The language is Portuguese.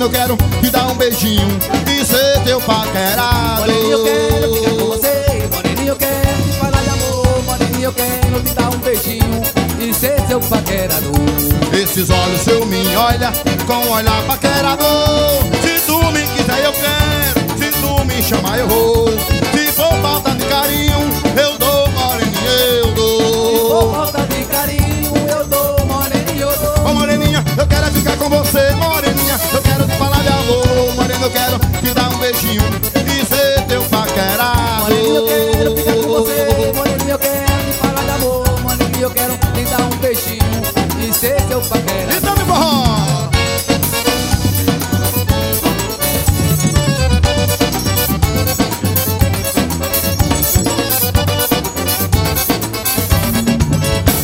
morena, eu quero te dar um beijinho e ser teu paquerado. Moreninha, eu quero ficar com você. Moreninha, eu quero te falar de amor. Moreninha, eu quero te dar um beijinho e ser seu paquerador. Esses olhos seu me olha com olhar paquerador. Se tu me quiser eu quero, se tu me chamar eu vou. Se for falta de carinho eu dou, moreninha, eu dou. Se for falta de carinho eu dou, moreninha, eu dou. Ô moreninha, eu quero ficar com você.